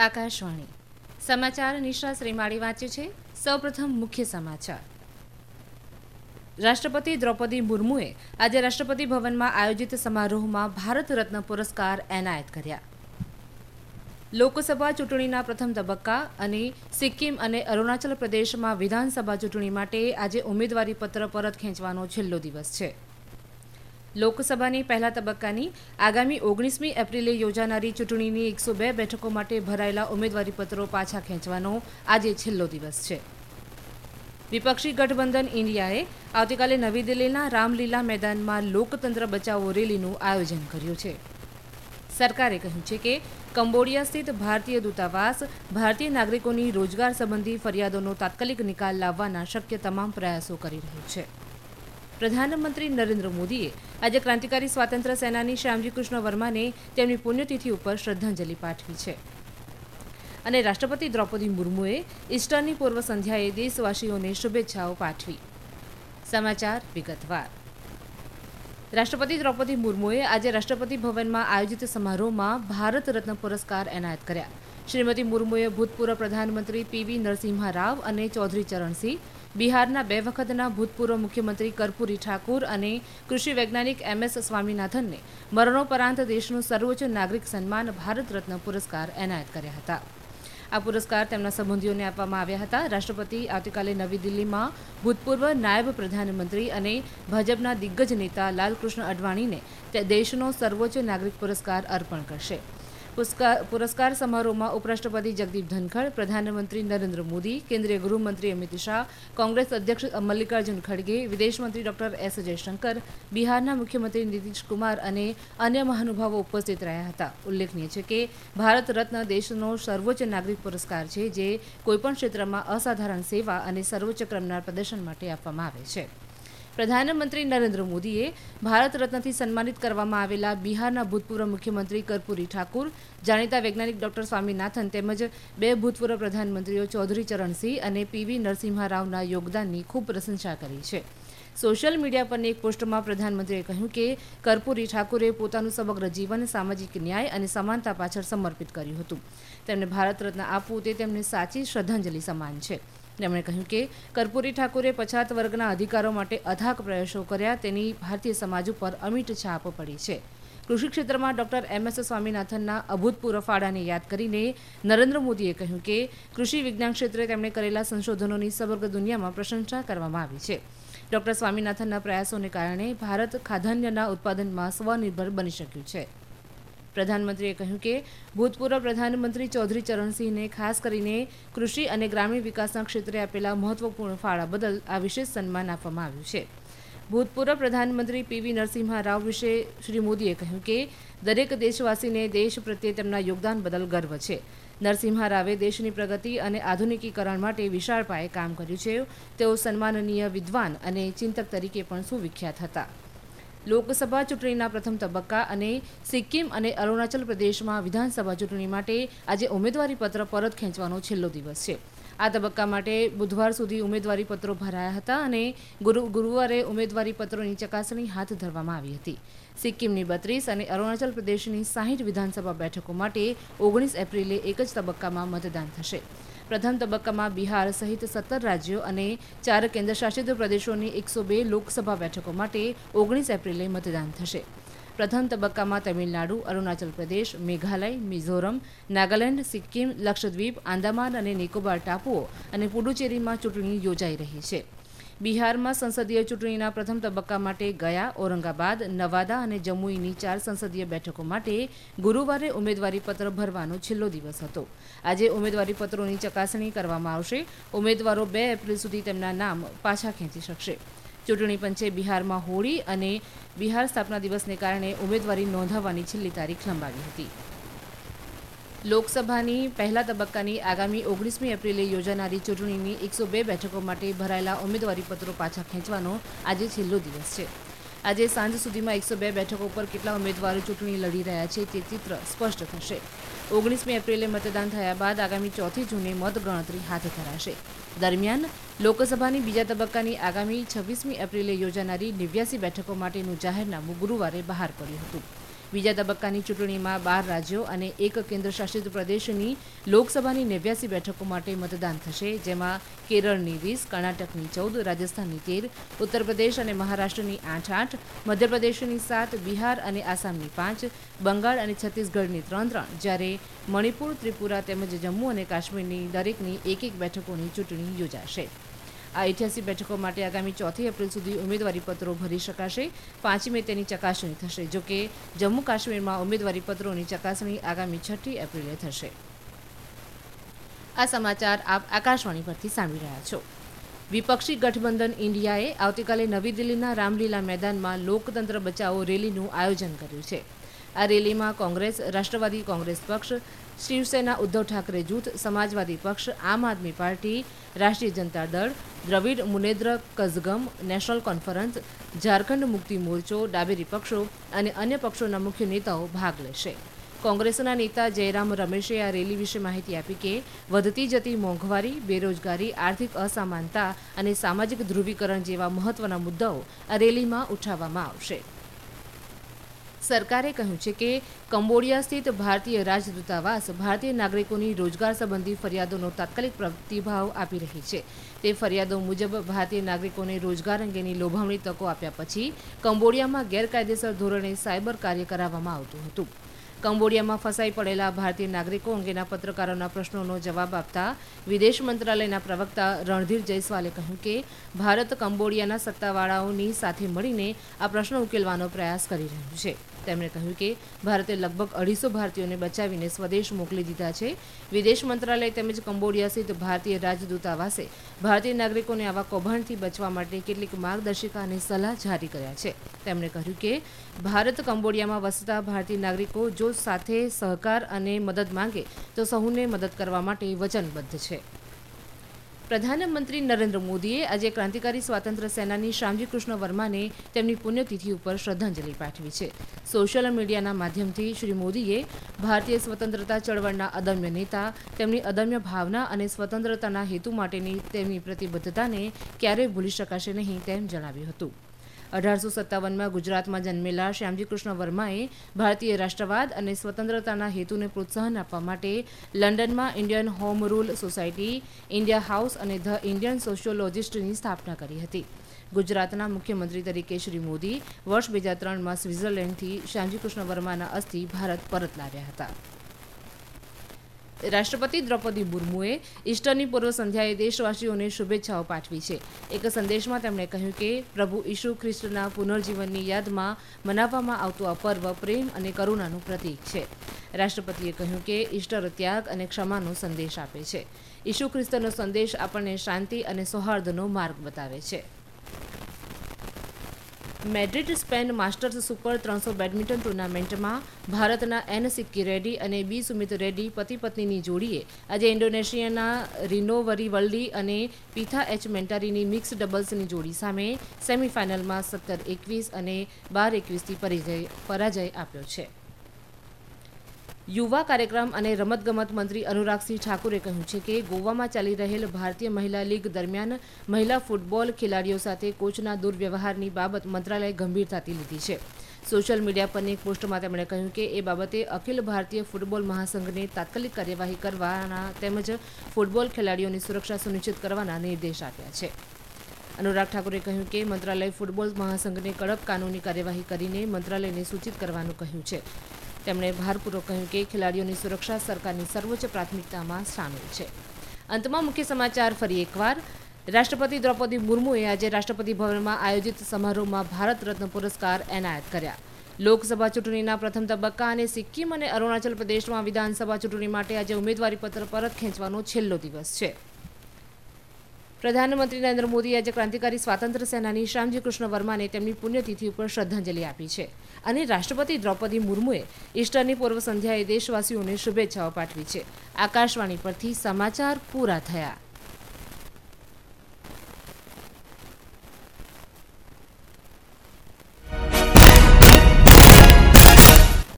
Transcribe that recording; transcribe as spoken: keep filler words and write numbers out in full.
આકાશવાણી સમાચાર નિશા શ્રીમાળી વાંચે છે. સૌપ્રથમ મુખ્ય સમાચાર. રાષ્ટ્રપતિ દ્રૌપદી મુર્મુએ આજે રાષ્ટ્રપતિ ભવનમાં આયોજિત સમારોહમાં ભારત રત્ન પુરસ્કાર એનાયત કર્યા. લોકસભા ચૂંટણીના પ્રથમ તબક્કા અને સિક્કિમ અને અરુણાચલ પ્રદેશમાં વિધાનસભા ચૂંટણી માટે આજે ઉમેદવારી પત્ર પરત ખેંચવાનો છેલ્લો દિવસ છે. લોકસભાની પહેલા તબક્કાની આગામી ઓગણીસમી એપ્રિલે યોજાનારી ચૂંટણીની એકસો બે બેઠકો માટે ભરાયેલા ઉમેદવારી પત્રો પાછા ખેંચવાનો આજે છેલ્લો દિવસ છે. વિપક્ષી ગઠબંધન ઇન્ડિયાએ આવતીકાલે નવી દિલ્હીના રામલીલા મેદાનમાં લોકતંત્ર બચાવો રેલીનું આયોજન કર્યું છે. સરકારે કહ્યું છે કે કંબોડિયા સ્થિત ભારતીય દૂતાવાસ ભારતીય નાગરિકોની રોજગાર સંબંધી ફરિયાદોનો તાત્કાલિક નિકાલ લાવવાના શક્ય તમામ પ્રયાસો કરી રહ્યું છે. પ્રધાનમંત્રી નરેન્દ્ર મોદીએ આજે ક્રાંતિકારી સ્વાતંત્ર્ય સેનાની શ્યામજી કૃષ્ણ વર્માને તેમની પુણ્યતિથિ ઉપર શ્રદ્ધાંજલિ પાઠવી છે. અને રાષ્ટ્રપતિ દ્રૌપદી મુર્મુએ ઈસ્ટરની પૂર્વ સંધ્યાએ દેશવાસીઓને શુભેચ્છાઓ પાઠવી. સમાચાર વિગતવાર. રાષ્ટ્રપતિ દ્રૌપદી મુર્મુએ આજે રાષ્ટ્રપતિ ભવનમાં આયોજિત સમારોહમાં ભારત રત્ન પુરસ્કાર એનાયત કર્યા. શ્રીમતી મુર્મુએ ભૂતપૂર્વ પ્રધાનમંત્રી પીવી નરસિમ્હા રાવ અને ચૌધરી ચરણસિંહ, બિહારના બે વખતના ભૂતપૂર્વ મુખ્યમંત્રી કર્પૂરી ઠાકુર અને કૃષિ વૈજ્ઞાનિક એમ એસ સ્વામીનાથનને મરણોપરાંત દેશનું સર્વોચ્ચ નાગરિક સન્માન ભારત રત્ન પુરસ્કાર એનાયત કર્યા હતા. આ પુરસ્કાર તેમના સંબંધીઓને આપવામાં આવ્યા હતા. રાષ્ટ્રપતિ આવતીકાલે નવી દિલ્હીમાં ભૂતપૂર્વ નાયબ પ્રધાનમંત્રી અને ભાજપના દિગ્ગજ નેતા લાલકૃષ્ણ અડવાણીને તે દેશનો સર્વોચ્ચ નાગરિક પુરસ્કાર અર્પણ કરશે. પુરસ્કાર સમારોહમાં ઉપરાષ્ટ્રપતિ જગદીપ ધનખડ, પ્રધાનમંત્રી નરેન્દ્ર મોદી, કેન્દ્રીય ગૃહમંત્રી અમિત શાહ, કોંગ્રેસ અધ્યક્ષ મલ્લિકાર્જુન ખડગે, વિદેશમંત્રી ડોક્ટર એસ જયશંકર, બિહારના મુખ્યમંત્રી નીતિશ કુમાર અને અન્ય મહાનુભાવો ઉપસ્થિત રહ્યા હતા. ઉલ્લેખનીય છે કે ભારત રત્ન દેશનો સર્વોચ્ચ નાગરિક પુરસ્કાર છે જે કોઈપણ ક્ષેત્રમાં અસાધારણ સેવા અને સર્વોચ્ચ ક્રમના પ્રદર્શન માટે આપવામાં આવે છે. પ્રધાનમંત્રી નરેન્દ્ર મોદીએ ભારત રત્નથી સન્માનિત કરવામાં આવેલા બિહારના ભૂતપૂર્વ મુખ્યમંત્રી કર્પૂરી ઠાકુર, જાણીતા વૈજ્ઞાનિક ડોક્ટર સ્વામીનાથન તેમજ બે ભૂતપૂર્વ પ્રધાનમંત્રીઓ ચૌધરી ચરણસિંહ અને પીવી નરસિમ્હા રાવના યોગદાનની ખૂબ પ્રશંસા કરી છે. સોશિયલ મીડિયા પરની એક પોસ્ટમાં પ્રધાનમંત્રીએ કહ્યું કે કર્પૂરી ઠાકુરે પોતાનું સમગ્ર જીવન સામાજિક ન્યાય અને સમાનતા પાછળ સમર્પિત કર્યું હતું. તેમને ભારત રત્ન આપવું તે તેમને સાચી શ્રદ્ધાંજલિ સમાન છે. તેમણે કહ્યું કે કર્પૂરી ઠાકુરે પછાત વર્ગના અધિકારો માટે અથાગ પ્રયાસો કર્યા, તેની ભારતીય સમાજ ઉપર અમિટ છાપ પડી છે. કૃષિ ક્ષેત્રમાં ડોક્ટર એમ એસ સ્વામીનાથનના અભૂતપૂર્વ ફાળાને યાદ કરીને નરેન્દ્ર મોદીએ કહ્યું કે કૃષિ વિજ્ઞાન ક્ષેત્રે તેમણે કરેલા સંશોધનોની સમગ્ર દુનિયામાં પ્રશંસા કરવામાં આવી છે. ડોક્ટર સ્વામીનાથનના પ્રયાસોને કારણે ભારત ખાદ્યાન્નના ઉત્પાદનમાં સ્વનિર્ભર બની શક્યું છે. પ્રધાનમંત્રીએ કહ્યું કે ભૂતપૂર્વ પ્રધાનમંત્રી ચૌધરી ચરણસિંહને ખાસ કરીને કૃષિ અને ગ્રામીણ વિકાસના ક્ષેત્રે આપેલા મહત્વપૂર્ણ ફાળા બદલ આ વિશેષ સન્માન આપવામાં આવ્યું છે. ભૂતપૂર્વ પ્રધાનમંત્રી પીવી નરસિમ્હા રાવ વિશે શ્રી મોદીએ કહ્યું કે દરેક દેશવાસીને દેશ પ્રત્યે તેમના યોગદાન બદલ ગર્વ છે. નરસિમ્હા રાવે દેશની પ્રગતિ અને આધુનિકીકરણ માટે વિશાળ પાયે કામ કર્યું છે. તેઓ સન્માનનીય વિદ્વાન અને ચિંતક તરીકે પણ સુવિખ્યાત હતા. લોકસભા ચૂંટણીના પ્રથમ તબક્કા અને સિક્કિમ અને અરુણાચલ પ્રદેશમાં વિધાનસભા ચૂંટણી માટે આજે ઉમેદવારી પત્ર પરત ખેંચવાનો છેલ્લો દિવસ છે. આ તબક્કા માટે બુધવાર સુધી ઉમેદવારી પત્રો ભરાયા હતા અને ગુરુ ગુરુવારે ઉમેદવારી પત્રોની ચકાસણી હાથ ધરવામાં આવી હતી. સિક્કિમની બત્રીસ અને અરુણાચલ પ્રદેશની સાહીઠ વિધાનસભા બેઠકો માટે ઓગણીસ એપ્રિલે એક જ તબક્કામાં મતદાન થશે. પ્રથમ તબક્કામાં બિહાર સહિત સત્તર રાજ્યો અને ચાર કેન્દ્રશાસિત પ્રદેશોની એકસો બે લોકસભા બેઠકો માટે ઓગણીસ એપ્રિલે મતદાન થશે. પ્રથમ તબક્કામાં તમિલનાડુ, અરુણાચલ પ્રદેશ, મેઘાલય, મિઝોરમ, નાગાલેન્ડ, સિક્કિમ, લક્ષદ્વીપ, આંદામાન અને નિકોબાર ટાપુઓ અને પુડુચેરીમાં ચૂંટણી યોજાઈ રહી છે. બિહારમાં સંસદીય ચૂંટણીના પ્રથમ તબક્કા માટે ગયા, ઔરંગાબાદ, નવાદા અને જમુઈની ચાર સંસદીય બેઠકો માટે ગુરુવારે ઉમેદવારી પત્ર ભરવાનો છેલ્લો દિવસ હતો. આજે ઉમેદવારી પત્રોની ચકાસણી કરવામાં આવશે. ઉમેદવારો બે એપ્રિલ સુધી તેમના નામ પાછા ખેંચી શકશે. ચૂંટણી પંચે બિહારમાં હોળી અને બિહાર સ્થાપના દિવસને કારણે ઉમેદવારી નોંધાવવાની છેલ્લી તારીખ લંબાવી હતી. લોકસભાની પહેલા તબક્કાની આગામી ઓગણીસમી એપ્રિલે યોજાનારી ચૂંટણીની એકસો બે બેઠકો માટે ભરાયેલા ઉમેદવારી પત્રો પાછા ખેંચવાનો આજે છેલ્લો દિવસ છે. આજે સાંજ સુધીમાં એકસો બે બેઠકો પર કેટલા ઉમેદવારો ચૂંટણી લડી રહ્યા છે તે ચિત્ર સ્પષ્ટ થશે. ઓગણીસમી એપ્રિલે મતદાન થયા બાદ આગામી ચોથી જૂને મતગણતરી હાથ ધરાશે. દરમિયાન લોકસભાની બીજા તબક્કાની આગામી છવ્વીસમી એપ્રિલે યોજાનારી નેવ્યાસી બેઠકો માટેનું જાહેરનામું ગુરુવારે બહાર પડ્યું હતું. બીજા તબક્કાની ચૂંટણીમાં બાર રાજ્યો અને એક કેન્દ્રશાસિત પ્રદેશની લોકસભાની નેવ્યાસી બેઠકો માટે મતદાન થશે, જેમાં કેરળની વીસ, કર્ણાટકની ચૌદ, રાજસ્થાનની તેર, ઉત્તર પ્રદેશ અને મહારાષ્ટ્રની આઠ આઠ, મધ્યપ્રદેશની સાત, બિહાર અને આસામની પાંચ, બંગાળ અને છત્તીસગઢની ત્રણ ત્રણ, જ્યારે મણિપુર, ત્રિપુરા તેમજ જમ્મુ અને કાશ્મીરની દરેકની એક એક બેઠકોની ચૂંટણી યોજાશે. આ અઠ્યાસી બેઠકો માટે આગામી ચોથી એપ્રિલ સુધી ઉમેદવારીપત્રો ભરી શકાશે. પાંચમી મે તેની ચકાસણી થશે. જોકે જમ્મુ કાશ્મીરમાં ઉમેદવારીપત્રોની ચકાસણી આગામી છઠ્ઠી એપ્રિલે થશે. આ સમાચાર આપ આકાશવાણી પરથી સાંભળી રહ્યા છો. વિપક્ષી ગઠબંધન ઇન્ડિયાએ આવતીકાલે નવી દિલ્હીના રામલીલા મેદાનમાં લોકતંત્ર બચાવો રેલીનું આયોજન કર્યું છે. આ રેલીમાં કોંગ્રેસ, રાષ્ટ્રવાદી કોંગ્રેસ પક્ષ, શિવસેના ઉદ્ધવ ઠાકરે જૂથ, સમાજવાદી પક્ષ, આમ આદમી party, Rashtriya Janata Dal, Dravida Munnetra Kazhagam, National Conference, Jharkhand Mukti Morcha, ડાબેરી પક્ષો અને અન્ય પક્ષોના મુખ્ય નેતાઓ ભાગ લેશે. કોંગ્રેસના નેતા જયરામ રમેશે આ રેલી વિશે માહિતી આપી કે વધતી જતી મોંઘવારી, બેરોજગારી, આર્થિક અસમાનતા અને સામાજિક ધ્રુવીકરણ જેવા મહત્વના મુદ્દાઓ આ રેલીમાં ઉઠાવવામાં આવશે. સરકારે કહ્યું છે કે કંબોડિયા સ્થિત ભારતીય રાજદૂતાવાસ ભારતીય નાગરિકોની રોજગાર સંબંધી ફરિયાદોનો તાત્કાલિક પ્રતિભાવ આપી રહી છે. તે ફરિયાદો મુજબ ભારતીય નાગરિકોને રોજગાર અંગેની લોભામણી તકો આપ્યા પછી કંબોડિયામાં ગેરકાયદેસર ધોરણે સાયબર કાર્ય કરાવવામાં આવતું હતું. કંબોડિયામાં ફસાઈ પડેલા ભારતીય નાગરિકો અંગેના પત્રકારોના પ્રશ્નોનો જવાબ આપતા વિદેશ મંત્રાલયના પ્રવક્તા રણધીર જયસ્વાલે કહ્યું કે ભારત કંબોડિયાના સત્તાવાળાઓની સાથે મળીને આ પ્રશ્નો ઉકેલવાનો પ્રયાસ કરી રહ્યું છે. તેમણે કહ્યું કે ભારતે લગભગ અઢીસો ભારતીયોને બચાવીને સ્વદેશ મોકલી દીધા છે. વિદેશ મંત્રાલય તેમજ કંબોડિયા સ્થિત ભારતીય રાજદૂતાવાસે ભારતીય નાગરિકોને આવા કૌભાંડથી બચવા માટે કેટલીક માર્ગદર્શિકા અને સલાહ જારી કર્યા છે. તેમણે કહ્યું કે ભારત કંબોડિયામાં વસતા ભારતીય નાગરિકો જો સાથે સહકાર અને મદદ માંગે તો સહુને મદદ કરવા માટે વચનબદ્ધ છે. પ્રધાનમંત્રી નરેન્દ્ર મોદીએ આજે ક્રાંતિકારી સ્વાતંત્ર્ય સેનાની શ્યામજી કૃષ્ણ વર્માને તેમની પુણ્યતિથિ ઉપર શ્રદ્ધાંજલિ પાઠવી છે. સોશિયલ મીડિયાના માધ્યમથી શ્રી મોદીએ ભારતીય સ્વતંત્રતા ચળવળના અદમ્ય નેતા, તેમની અદમ્ય ભાવના અને સ્વતંત્રતાના હેતુ માટેની તેમની પ્રતિબદ્ધતાને ક્યારેય ભૂલી શકાશે નહીં તેમ જણાવ્યું હતું. અઢારસો સત્તાવનમાં ગુજરાતમાં જન્મેલા શ્યામજી કૃષ્ણ વર્માએ ભારતીય રાષ્ટ્રવાદ અને સ્વતંત્રતાના હેતુને પ્રોત્સાહન આપવા માટે લંડનમાં Indian Home Rule Society, India House અને ધ ઇન્ડિયન સોશિયોલોજિસ્ટની સ્થાપના કરી હતી. ગુજરાતના મુખ્યમંત્રી તરીકે શ્રી મોદી વર્ષ બે હજાર ત્રણમાં સ્વિટ્ઝરલેન્ડથી શ્યામજી કૃષ્ણ વર્માના અસ્થિ ભારત પરત લાવ્યા હતા. રાષ્ટ્રપતિ દ્રૌપદી મુર્મુએ ઈસ્ટરની પૂર્વ સંધ્યાએ દેશવાસીઓને શુભેચ્છાઓ પાઠવી છે. એક સંદેશમાં તેમણે કહ્યું કે પ્રભુ ઈસુ ખ્રિસ્તના પુનર્જીવનની યાદમાં મનાવવામાં આવતું આ પર્વ પ્રેમ અને કરુણાનું પ્રતીક છે. રાષ્ટ્રપતિએ કહ્યું કે ઈસ્ટર ત્યાગ અને ક્ષમાનો સંદેશ આપે છે. ઈસુ ખ્રિસ્તનો સંદેશ આપણને શાંતિ અને સૌહાર્દનો માર્ગ બતાવે છે. મેડ્રિડ સ્પેન માસ્ટર્સ સુપર ત્રણસો બેડમિન્ટન ટુર્નામેન્ટમાં ભારતના એન સિક્કી રેડ્ડી અને બી સુમિત રેડ્ડી પતિ પત્નીની જોડીએ આજે ઇન્ડોનેશિયાના રિનોવરીવલ્લી અને પીથા એચ મેન્ટારીની મિક્સ ડબલ્સની જોડી સામે સેમીફાઇનલમાં સત્તર એકવીસ અને બાર એકવીસથી પરાજય આપ્યો છે. યુવા કાર્યક્રમ અને રમતગમત મંત્રી અનુરાગસિંહ ઠાકુરે કહ્યું છે કે ગોવામાં ચાલી રહેલ ભારતીય મહિલા લીગ દરમિયાન મહિલા ફૂટબોલ ખેલાડીઓ સાથે કોચના દુર્વ્યવહારની બાબત મંત્રાલયે ગંભીરતાથી લીધી છે. સોશિયલ મીડિયા પરની એક પોસ્ટમાં તેમણે કહ્યું કે એ બાબતે અખિલ ભારતીય ફૂટબોલ મહાસંઘને તાત્કાલિક કાર્યવાહી કરવાના તેમજ ફૂટબોલ ખેલાડીઓની સુરક્ષા સુનિશ્ચિત કરવાના નિર્દેશ આપ્યા છે. અનુરાગ ઠાકુરે કહ્યું કે મંત્રાલય ફૂટબોલ મહાસંઘને કડક કાનૂની કાર્યવાહી કરીને મંત્રાલયને સૂચિત કરવાનું કહ્યું છે. તેમણે ભારપૂર્વક કહ્યું કે ખેલાડીઓની સુરક્ષા સરકારની સર્વોચ્ચ પ્રાથમિકતામાં સામેલ છે. અંતમાં મુખ્ય સમાચાર ફરી એકવાર. રાષ્ટ્રપતિ દ્રૌપદી મુર્મુએ આજે રાષ્ટ્રપતિ ભવનમાં આયોજિત સમારોહમાં ભારત રત્ન પુરસ્કાર એનાયત કર્યા. લોકસભા ચૂંટણીના પ્રથમ તબક્કા અને સિક્કિમ અને અરુણાચલ પ્રદેશમાં વિધાનસભા ચૂંટણી માટે આજે ઉમેદવારીપત્ર પરત ખેંચવાનો છેલ્લો દિવસ છે. પ્રધાનમંત્રી નરેન્દ્ર મોદીએ આજે ક્રાંતિકારી સ્વાતંત્ર્ય સેનાની શ્યામજી કૃષ્ણ વર્માને તેમની પુણ્યતિથિ ઉપર શ્રદ્ધાંજલિ આપી છે અને રાષ્ટ્રપતિ દ્રૌપદી મુર્મુએ ઈસ્ટરની પૂર્વ સંધ્યાએ દેશવાસીઓને શુભેચ્છાઓ પાઠવી છે. આકાશવાણી પરથી સમાચાર પૂરા થયા.